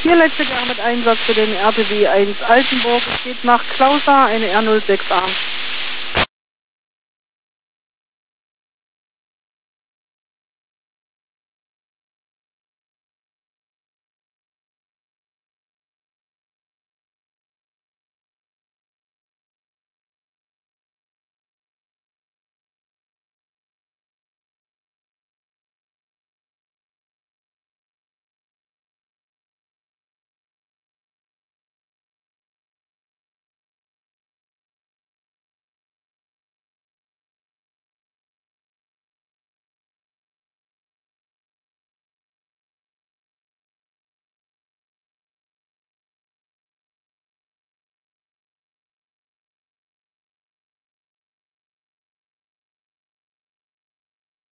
Hier letzte Jahr mit Einsatz für den RBW 1 Altenburg. Es geht nach Klausa, eine R06A.